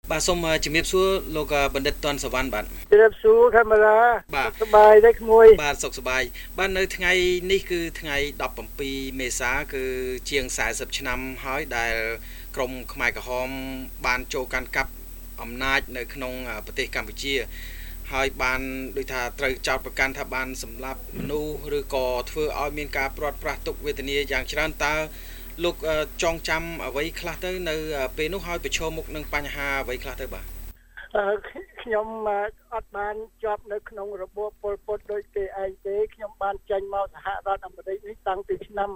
បាទសូមជំរាបសួរលោកបណ្ឌិតតនសវណ្ណបាទជំរាបសួរកាមេរ៉ាបាទសប្បាយទេក្មួយបាទសុខសប្បាយបាទនៅថ្ងៃនេះគឺថ្ងៃ17មេសាគឺជាង40ឆ្នាំហើយដែលក្រមខ្មែរក្រហមបានចូលកាន់កាប់អំណាចនៅក្នុងប្រទេសកម្ពុជាហើយបានដូចថាត្រូវចោទប្រកាន់ថាបានសម្លាប់មនុស្សឬក៏ធ្វើឲ្យមានការព្រាត់ប្រាសទុក្ខវេទនាយ៉ាងច្រើនតើលោកចងចាំអ្វីខ្លះទៅនៅពេលនោះហើយប្រឈមមុខនឹងបញ្ហាអ្វីខ្លះទៅបាទខ្ញុំអត់បានជាប់នៅក្នុងរបបប៉ុលពតដូចគេឯងទេខ្ញុំបានចេញមកសហរដ្ឋអាមេរិកនេះតាំងពីឆ្នាំ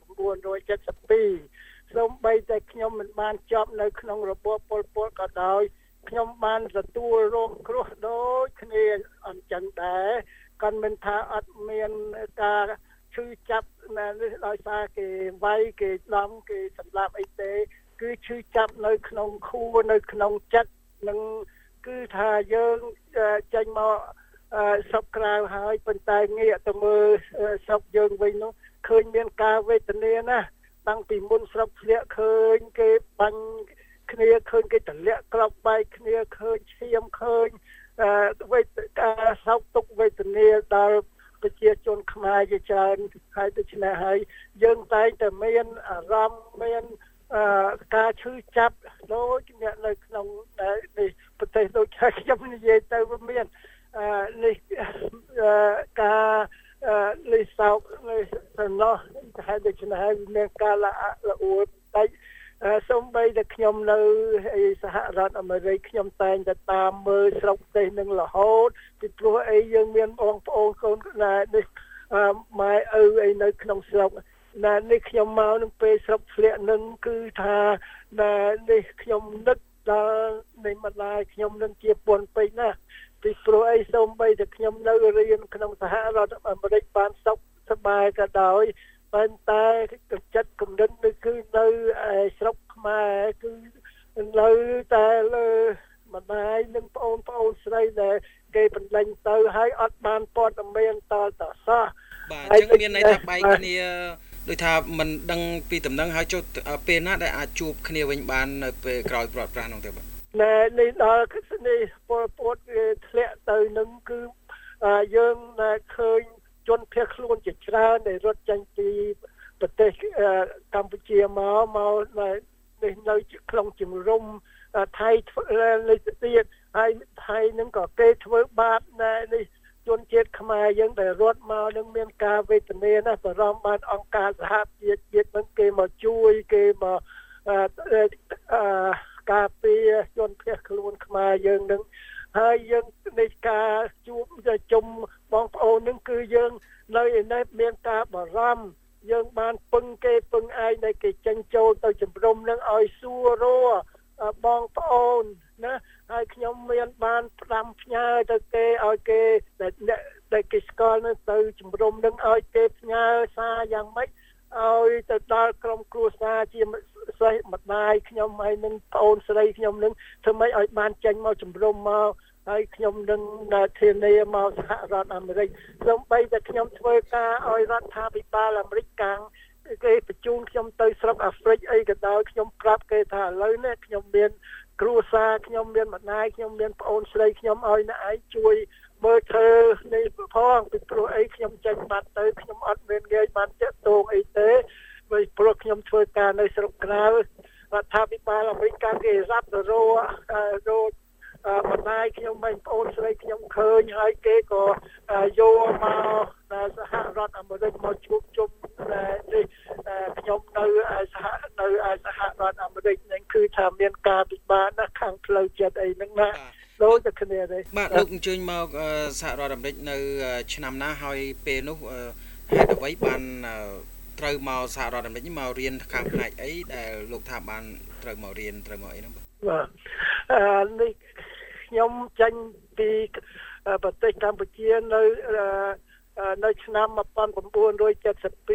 1972សូម្បីតែខ្ញុំមិនបានជាប់នៅក្នុងរបបប៉ុលពតក៏ដោយខ្ញុំបានទទួលរងគ្រោះដូចគ្នាអញ្ចឹងដែរគាត់មិនថាអត់មានការឈឺចាប់ដោយសារគេវាយគេដំគេសម្លាប់អីទេគឺឈឺចាប់នៅក្នុងខួរនៅក្នុងចិត្តនឹងគឺថាយើងចេញមកស្រុកក្រៅហើយប៉ុន្តែងាកទៅមើលស្រុកយើងវិញនោះឃើញមានការវេទនាណាស់តាំងពីមុនស្រុកធ្លាក់ឃើញគេបាញ់គ្នាឃើញគេទម្លាក់ក្របបែកគ្នាឃើញឈាមឃើញវេទការសោកទុក្ខវេទនាដល់ប្រជាជនខ្មែរជាច្រើនហើយដូច្នេះហើយយើងតែងតែមានអារម្មណ៍មានការឈឺចាប់ដូចអ្នកនៅក្នុងនេះប្រទេសដូចខ្ញុំនិយាយទៅវាមាននេះការលិសោកនេះសំណោះតែដូច្នេះហើយមានការល្អអួតតែសូម្បីតែខ្ញុំនៅសហរដ្ឋអាមេរិកខ្ញុំតែងតែតាមមើលស្រុកប្រទេសនឹងរហូតពីព្រោះអីយើងមានបងប្អូនកូននេះម៉ែឪអីនៅក្នុងស្រុកនេះខ្ញុំមកនឹងពេលស្រុកធ្លាក់នឹងគឺថានេះខ្ញុំនឹកដល់នៃម្ដាយខ្ញុំនឹងជាពន់ពេកណាស់ពីព្រោះអីសូម្បីតែខ្ញុំនៅរៀនក្នុងសហរដ្ឋអាមេរិកបានសុខសប្បាយក៏ដោយប៉ុន្តែចិត្តគំនិតនេះគឺនៅស្រុកខ្មែរគឺនៅតែលើម្ដាយនិងប្អូនស្រីដែលគេបណ្ដេញទៅហើយអត់បានព័ត៌មានតតសោះបាទអញ្ចឹងមានន័យថាបែកគ្នាដូចថាមិនដឹងពីដំណឹងហើយចុះពេលណាដែលអាចជួបគ្នាវិញបាននៅពេលក្រោយព្រាត់ប្រាសនោះទៅបាទនេះដល់នេះពលពតធ្លាក់ទៅនឹងគឺយើងឃើញជនភៀសខ្លួនជាច្រើនដែលរត់ចេញពីប្រទេសកម្ពុជាមកនេះនៅក្នុងជំរំថៃនេះទៀតហើយថៃនឹងក៏គេធ្វើបាបនេះជនជាតិខ្មែរយើងដែលរត់មកនឹងមានការវេទនាណាស់បារម្ភបានអង្គការសហប្រជាជាតិនឹងគេមកជួយគេមកការពារជនភៀសខ្លួនខ្មែរយើងនឹងហើយយើងនៃការជួបជុំបងប្អូននឹងគឺយើងនៅឯនេះមានការបារម្ភយើងបានពឹងគេពឹងឯងដែលគេចេញចូលទៅជំរំនឹងឲ្យសួររោបងប្អូនណាហើយខ្ញុំមានបានផ្ដាំផ្ញើទៅគេឲ្យគេដែលគេស្គាល់នឹងទៅជំរំនឹងឲ្យគេផ្ញើសារយ៉ាងម៉េចឲ្យទៅដល់ក្រុមគ្រួសារជាសេះម្ដាយខ្ញុំហើយនឹងប្អូនស្រីខ្ញុំនឹងធ្វើម៉េចឲ្យបានចេញមកជំរំមកហើយខ្ញុំនឹងធានាមកសហរដ្ឋអាមេរិកសូម្បីតែខ្ញុំធ្វើការឲ្យរដ្ឋាភិបាលអាមេរិកកាំងគេបញ្ជូនខ្ញុំទៅស្រុកអាហ្វ្រិកអីក៏ដោយខ្ញុំប្រាប់គេថាឥឡូវនេះខ្ញុំមានគ្រួសារខ្ញុំមានម្ដាយខ្ញុំមានប្អូនស្រីខ្ញុំឲ្យអ្នកឯងជួយមើលធ្វើនេះផងពីព្រោះអីខ្ញុំចេញបាត់ទៅខ្ញុំអត់មានងាយបានតាក់ទងអីទេព្រោះខ្ញុំធ្វើការនៅស្រុកក្រៅរដ្ឋាភិបាលអាមេរិកកាំងគេរ៉ាប់ទៅរកម្ដាយខ្ញុំមិនប្អូនស្រីខ្ញុំឃើញហើយគេក៏យកមកសហរដ្ឋអាមេរិកមកជួបជុំនេះខ្ញុំនៅសហរដ្ឋអាមេរិកនឹងគឺថាមានការពិបាកណាស់ខាងផ្លូវចិត្តអីហ្នឹងណាដូចតែគ្នាទេបាទលោកអញ្ជើញមកសហរដ្ឋអាមេរិកនៅឆ្នាំណាហើយពេលនោះហេតុអ្វីបានត្រូវមកសហរដ្ឋអាមេរិកមករៀនខាងផ្នែកអីដែលលោកថាបានត្រូវមករៀនត្រូវមកអីហ្នឹងបាទនេះខ្ញុំចេញពីប្រទេសកម្ពុជានៅឆ្នាំ1972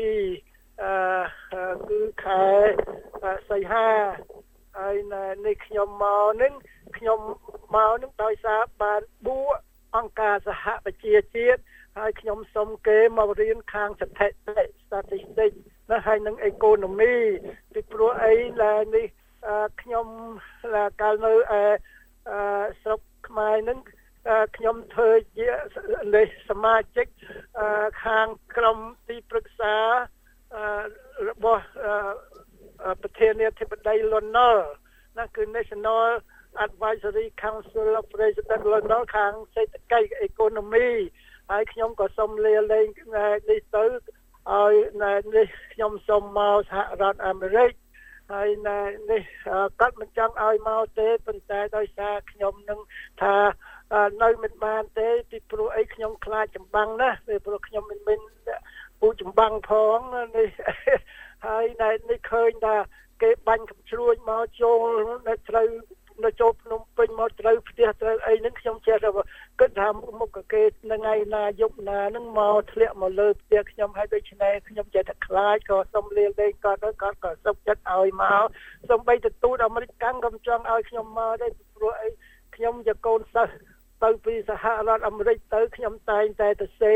គឺខែសីហាហើយនេះខ្ញុំមកនឹងដោយសារបានបួអង្គការសហប្រជាជាតិហើយខ្ញុំសុំគេមករៀនខាងស្ថិតិ statistics ណាហើយនឹង economy ពីព្រោះអីនេះខ្ញុំកាលនៅស្រុកខ្មែរនឹងខ្ញុំធ្វើជាលេខសមាជិកខាងក្រុមទីប្រឹក្សារបស់ប្រធានាធិបតីលន់ណុលណាគឺ National Advisory Council of President លន់ណុលខាងសេដ្ឋកិច្ច Economy ហើយខ្ញុំក៏សូមលាលែងនេះទៅឲ្យនេះខ្ញុំសូមមកសហរដ្ឋអាមេរិកហើយនេះគាត់មិនចង់ឲ្យមកទេប៉ុន្តែដោយសារខ្ញុំនឹងថានៅមិនបានទេពីព្រោះអីខ្ញុំខ្លាចចម្បាំងណាពីព្រោះខ្ញុំមិនមានពូចម្បាំងផងនេះហើយនេះឃើញថាគេបាញ់កំជ្រួចមកចូលនៅត្រូវនៅចូលភ្នំពេញមកត្រូវផ្ទះត្រូវអីហ្នឹងខ្ញុំចេះថាគិតថាមុខគេថ្ងៃណាយប់ណាហ្នឹងមកធ្លាក់មកលើផ្ទះខ្ញុំហើយដូច្នេះខ្ញុំចេះតែខ្លាចក៏សុំលាលែងគាត់ក៏សុំចិត្តឲ្យមកសូម្បីតែទូតអាមេរិកកាំងក៏មិនចង់ឲ្យខ្ញុំមកដែរព្រោះអីខ្ញុំជាកូនសិស្សទៅពីសហរដ្ឋអាមេរិកទៅខ្ញុំតែងតែទៅសេ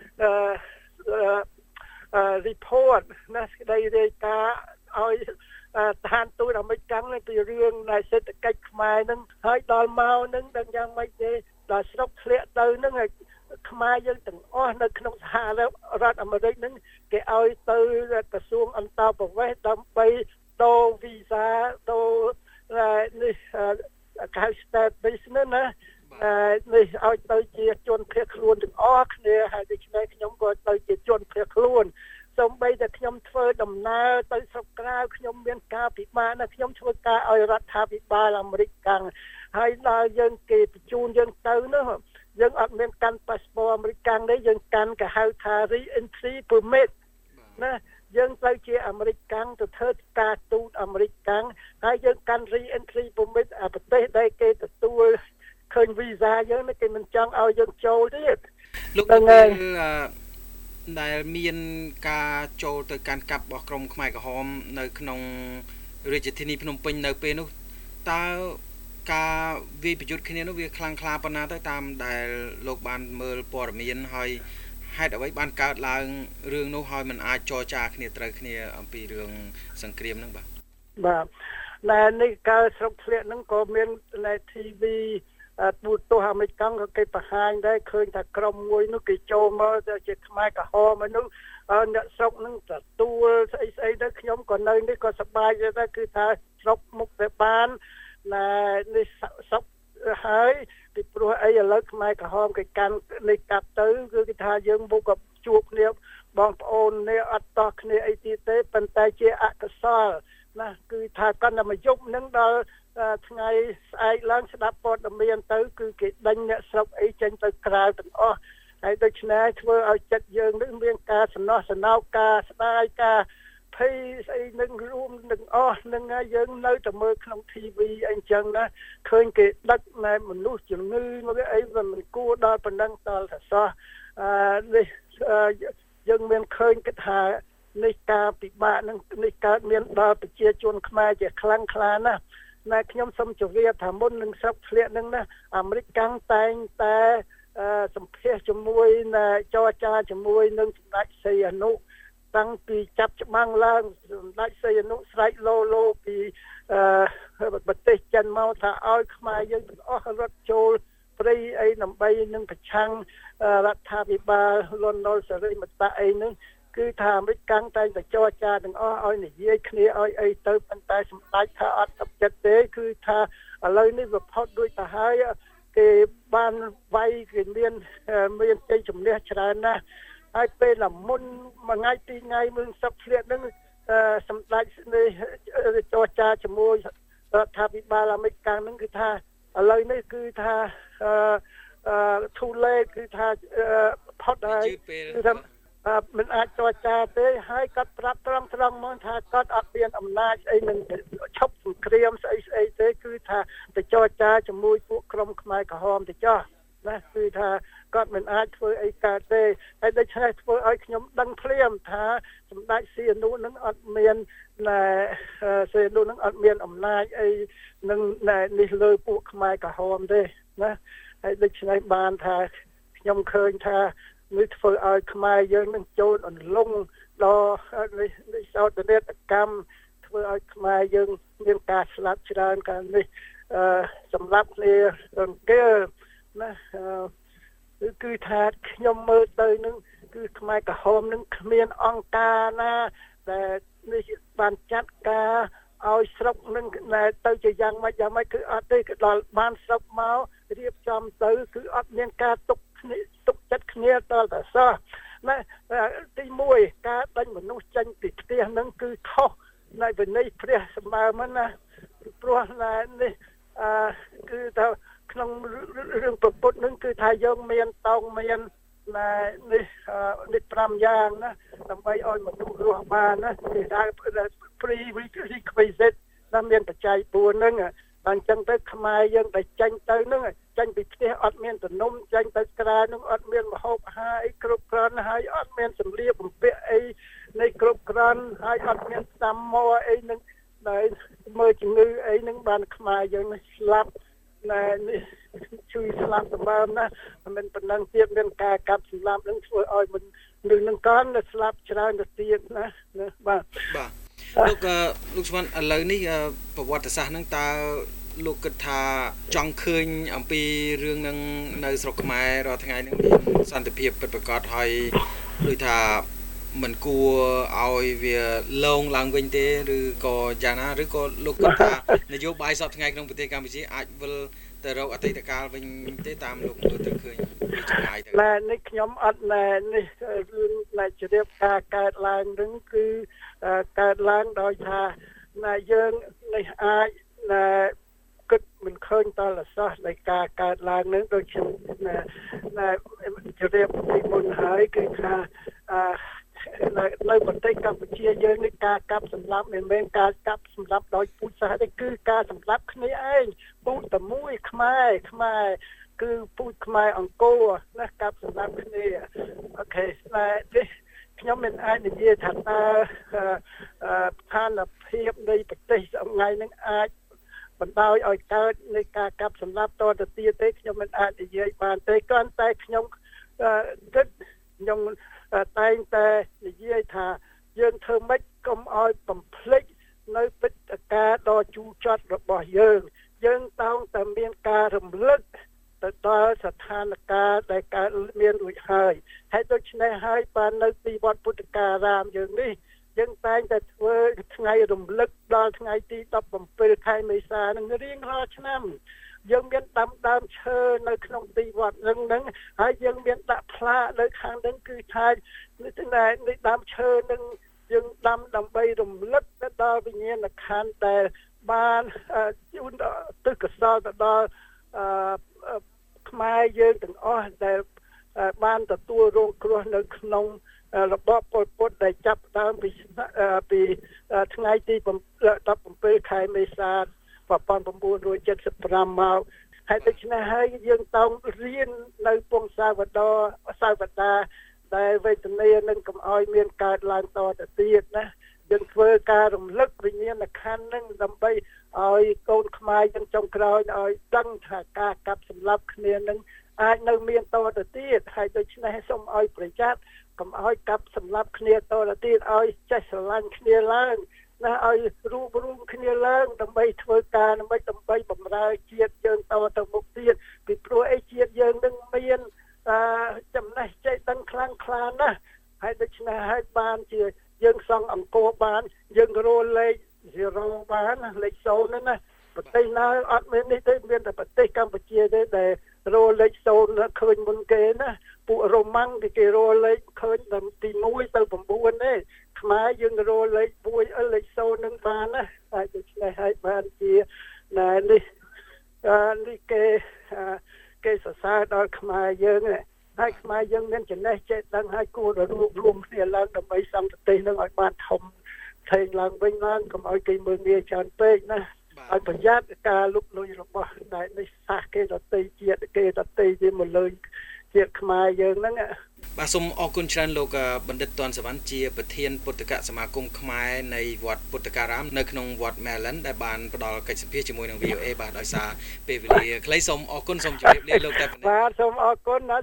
report ណាស្ដីរាយការណ៍ឲ្យឋានទូតអាមេរិកកាំងពីរឿងនៃសេដ្ឋកិច្ចខ្មែរហ្នឹងហើយដល់មកហ្នឹងដឹងយ៉ាងម៉េចទេដល់ស្រុកធ្លាក់ទៅហ្នឹងខ្មែរយើងទាំងអស់នៅក្នុងសហរដ្ឋអាមេរិកហ្នឹងគេឲ្យទៅក្រសួងអន្តរប្រវេសន៍ដើម្បីដូរវីសាដូរនេះកៅ state business ណានេះឲ្យទៅជាជនភៀសខ្លួនទាំងអស់គ្នាហើយដូច្នេះខ្ញុំក៏ទៅជាជនភៀសខ្លួនសូម្បីតែខ្ញុំធ្វើដំណើរទៅស្រុកក្រៅខ្ញុំមានការពិបាកណាស់ខ្ញុំធ្វើការឲ្យរដ្ឋាភិបាលអាមេរិកកាំងហើយដល់យើងគេបញ្ជូនយើងទៅនោះយើងអត់មានកាន់ប៉ាសពតអាមេរិកកាំងទេយើងកាន់គេហៅថា re-entry permit ណាយើងត្រូវជាអាមេរិកកាំងទៅធ្វើការទូតអាមេរិកកាំងហើយយើងកាន់ re-entry permit ប្រទេសដែលគេទទួលឃើញវីសាយើងគេមិនចង់ឲ្យយើងចូលទៀតលោកពេលដែលមានការចូលទៅកាន់កាប់របស់ក្រុមខ្មែរក្រហមនៅក្នុងរាជធានីភ្នំពេញនៅពេលនោះតើការវាយប្រយុទ្ធគ្នានោះវាខ្លាំងក្លាប៉ុណ្ណាទៅតាមដែលលោកបានមើលព័ត៌មានហើយហេតុអ្វីបានកើតឡើងរឿងនោះហើយมันអាចចរចាគ្នាត្រូវគ្នាអំពីរឿងសង្គ្រាមហ្នឹងបាទដែលនេះកើតស្រុកធ្លាក់ហ្នឹងក៏មាននៅ TV ទូទស្សន៍អាមេរិកកាំងក៏គេបង្ហាញដែរឃើញថាក្រុមមួយនោះគេចូលមកទៅជាខ្មែរក្រហមហ្នឹងអ្នកស្រុកហ្នឹងទទួលស្អីទៅខ្ញុំក៏នៅនេះក៏សប្បាយដែរគឺថាស្រុកមុខទៅបាននេះស្រុកហើយពីព្រោះអីឥឡូវខ្មែរក្រហមគេកាន់នេះកាប់ទៅគឺគេថាយើងមុខក៏ជួបគ្នាបងប្អូននេះអត់តោះគ្នាអីទៀតទេប៉ុន្តែជាអកុសលណាគឺថាកាន់តែមកយប់ហ្នឹងដល់ថ្ងៃស្អែកឡើងស្ដាប់ព័ត៌មានទៅគឺគេដេញអ្នកស្រុកអីចេញទៅក្រៅទាំងអស់ហើយដូច្នេះធ្វើឲ្យចិត្តយើងនឹងមានការសំណោះសំណោកការស្ដាយការភ័យស្អីនឹងរួមទាំងអស់នឹងយើងនៅតែមើលក្នុង TV អីចឹងណាឃើញគេដឹកមនុស្សជំងឺមកអីមិនគួរដល់ប៉ុណ្ណឹងដល់ថាសោះនេះយើងមានឃើញគេថានេះការពិបាកនឹងនេះកើតមានដល់ប្រជាជនខ្មែរជាខ្លាំងខ្លាណាស់ណែខ្ញុំសូមជម្រាបថាមុននឹងស្រុកធ្លាក់នឹងណាអាមេរិកកាំងតែងតែសម្ភាសជាមួយចរចាជាមួយនឹងសម្ដេចសីហនុតាំងពីចាប់ច្បាំងឡើងសម្ដេចសីហនុស្រែកឡូពីប្រទេសចិនមកថាឲ្យខ្មែរយើងទាំងអស់រត់ចូលព្រៃអីដើម្បីនឹងប្រឆាំងរដ្ឋាភិបាលលន់ណុលសេរីមតៈអីហ្នឹងគឺថាអាមេរិកកាំងតែងតែចរចាទាំងអស់ឲ្យនិយាយគ្នាឲ្យអីទៅប៉ុន្តែសម្ដេចថាអត់ទឹកចិត្តទេគឺថាឥឡូវនេះវាផុតដូចទៅហើយគេបានវាយគេមានជ័យជំនះច្រើនណាស់ហើយពេលละមុនមួយថ្ងៃពីរថ្ងៃមើលសឹកធ្លាក់ហ្នឹងសម្ដេចនេះចរចាជាមួយរដ្ឋាភិបាលអាមេរិកកាំងហ្នឹងគឺថាឥឡូវនេះគឺថាtoo late គឺថាផុតហើយគឺថាមិនអាចចរចាទេហើយគាត់ប្រាប់ត្រង់មកថាគាត់អត់មានអំណាចអីនឹងឈប់សង្គ្រាមស្អីទេគឺថាទៅចរចាជាមួយពួកក្រុមខ្មែរក្រហមទៅចោះណាគឺថាគាត់មិនអាចធ្វើអីកើតទេហើយដូច្នេះធ្វើឲ្យខ្ញុំដឹងភ្លាមថាសម្ដេចសីហនុនឹងអត់មានសីហនុនឹងអត់មានអំណាចអីនឹងនេះលើពួកខ្មែរក្រហមទេណាហើយដូច្នេះបានថាខ្ញុំឃើញថានេះធ្វើឲ្យខ្មែរយើងនឹងចូលអន្លង់ដល់នេះសោតនេតកម្មធ្វើឲ្យខ្មែរយើងមានការស្លាប់ច្រើនកាលនេះសម្រាប់គ្នារង្គាលណាគឺថាខ្ញុំមើលទៅនឹងគឺខ្មែរក្រហមនឹងគ្មានអង្គការណាដែលនេះបានចាត់ការឲ្យស្រុកនឹងទៅជាយ៉ាងម៉េចគឺអត់ទេគឺដល់បានស្រុកមករៀបចំទៅគឺអត់មានការទុកចិត្តគ្នាតតែសោះណាទី1ការដេញមនុស្សចេញពីផ្ទះនឹងគឺខុសនៃវិន័យព្រះសម្បើមណាព្រោះនេះគឺថាក្នុងរឿងប្រពុតនឹងគឺថាយើងមានតោងមាននេះ5យ៉ាងណាដើម្បីឲ្យមនុស្សរស់បានណាគេថា free requisite ដែលមានបច្ច័យ4ហ្នឹងអញ្ចឹងទៅខ្មែរយើងដែលចេញទៅហ្នឹងចេញពីផ្ទះអត់មានទំនុំចេញទៅក្រៅហ្នឹងអត់មានម្ហូបអាហារអីគ្រប់គ្រាន់ហើយអត់មានសម្លៀកបំពាក់អីនៃគ្រប់គ្រាន់ហើយអត់មានតាមមកអីហ្នឹងដែលមើលជំងឺអីហ្នឹងបានខ្មែរយើងស្លាប់នេះជួយស្លាប់សម្បើមណាមិនប៉ុណ្ណឹងទៀតមានការកាប់សម្លាប់នឹងធ្វើឲ្យមិននឹងកាន់ស្លាប់ច្រើនទៅទៀតណាបាទលោកស្មានឥឡូវនេះប្រវត្តិសាស្ត្រហ្នឹងតើលោកគិតថាចង់ឃើញអំពីរឿងហ្នឹងនៅស្រុកខ្មែររាល់ថ្ងៃហ្នឹងមានសន្តិភាពពិតប្រាកដហើយដូចថាមិនគួរឲ្យវាលងឡើងវិញទេឬក៏យ៉ាងណាឬក៏លោកគិតថានយោបាយសពថ្ងៃក្នុងប្រទេសកម្ពុជាអាចវិលទៅរកអតីតកាលវិញទេតាមលោកមើលទៅឃើញពីចម្ងាយទៅនេះខ្ញុំអត់នេះរឿងជ្រាបការកើតឡើងនឹងគឺកើតឡើងដោយថាយើងនេះអាចគិតមិនឃើញតលសាសនៃការកើតឡើងនឹងដូចខ្ញុំជ្រាបពីមុនហើយគឺថានៅប្រទេសកម្ពុជាយើងនេះការកាប់សម្លាប់មិនមែនការកាប់សម្លាប់ដោយពូជសាសន៍ទេគឺការសម្លាប់គ្នាឯងពូជតែមួយខ្មែរគឺពូជខ្មែរអង្គរណាកាប់សម្លាប់គ្នាអូខេនេះខ្ញុំមិនអាចនិយាយថាតើស្ថានភាពនៃប្រទេសថ្ងៃនេះអាចបណ្ដោយឲ្យកើតនៃការកាប់សម្លាប់តទៅទៀតទេខ្ញុំមិនអាចនិយាយបានទេគ្រាន់តែខ្ញុំគិតខ្ញុំតែងតែនិយាយថាយើងធ្វើម៉េចកុំឲ្យបំភ្លេចនៅព្រឹត្តិការណ៍ដ៏ជូរចត់របស់យើងតោងតែមានការរំលឹកទៅដល់ស្ថានភាពដែលកើតមានរួចហើយដូច្នេះហើយបាននៅទីវត្តពុទ្ធការាមយើងនេះយើងតែងតែធ្វើថ្ងៃរំលឹកដល់ថ្ងៃទី17ខែមេសានឹងរៀងរាល់ឆ្នាំយើងមានដាំដើមឈើនៅក្នុងទីវត្តហ្នឹងហើយយើងមានដាក់ផ្លាកនៅខាងហ្នឹងគឺថានេះដើមឈើហ្នឹងយើងដាំដើម្បីរំលឹកទៅដល់វិញ្ញាណក្ខន្ធដែលបានជូនទិសកសលទៅដល់ខ្មែរយើងទាំងអស់ដែលបានទទួលរងគ្រោះនៅក្នុងរបបប៉ុលពតដែលចាប់ដើមពីថ្ងៃទី17ខែមេសា1975មកហើយដូច្នេះហើយយើងต้องរៀននៅពងសាវតាដែលវេទនានឹងកុំឲ្យមានកើតឡើងតទៅទៀតណាយើងធ្វើការរំលឹកវិញ្ញាណក្ខន្ធនឹងដើម្បីឲ្យកូនខ្មែរយើងចុងក្រោយឲ្យដឹងថាការកាប់សម្លាប់គ្នានឹងអាចនៅមានតទៅទៀតហើយដូច្នេះសូមឲ្យប្រយ័ត្នកុំឲ្យកាប់សម្លាប់គ្នាតទៅទៀតឲ្យចេះស្រឡាញ់គ្នាឡើងណាឲ្យរួមគ្នាឡើងដើម្បីធ្វើការដើម្បីបម្រើជាតិយើងតទៅមុខទៀតពីព្រោះអីជាតិយើងនឹងមានចំណេះចេះដឹងខ្លាំងក្លាណាស់ហើយដូច្នេះហើយបានជាយើងសង់អង្គរបានយើងរកលេខ0បានលេខ0ហ្នឹងណាប្រទេសណាអត់មាននេះទេមានតែប្រទេសកម្ពុជាទេដែលរកលេខ0ឃើញមុនគេណាពួករ៉ូម៉ាំងគេរកលេខឃើញតែទី1ទៅ9ទេខ្មែរយើងរកលេខ1លេខ0ហ្នឹងបានណាហើយដូច្នេះហើយបានជានេះគេសរសើរដល់ខ្មែរយើងហើយខ្មែរយើងមានចំណេះចេះដឹងហើយគួរតែរួមគ្នាឡើងដើម្បីសង់ប្រទេសនឹងឲ្យបានធំធេងឡើងវិញឡើងកុំឲ្យគេមើលងាយច្រើនពេកណាឲ្យប្រយ័ត្នការលុកលុយរបស់ដែលនេះសាសគេដតីជាតិគេដតីជាមកលើជាតិខ្មែរយើងហ្នឹងបាទសូមអរគុណច្រើនលោកបណ្ឌិតទាន់សវណ្ណជាប្រធានពុទ្ធកសមាគមខ្មែរនៃវត្តពុទ្ធការាមនៅក្នុងវត្ត Maryland ដែលបានផ្ដល់កិច្ចសម្ភាសន៍ជាមួយនឹង VOA បាទដោយសារពេលវេលាខ្លីសូមអរគុណសូមជម្រាបលាលោកតែប៉ុណ្ណេះបាទសូមអរគុណណា